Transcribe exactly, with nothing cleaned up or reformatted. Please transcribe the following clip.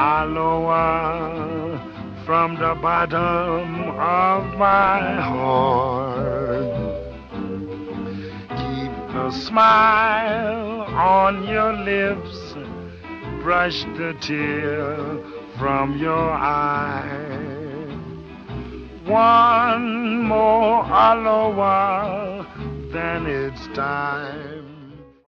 aloha from the bottom of my heart. Keep the smile on your lips, brush the tear from your eye. One more aloha, then it's time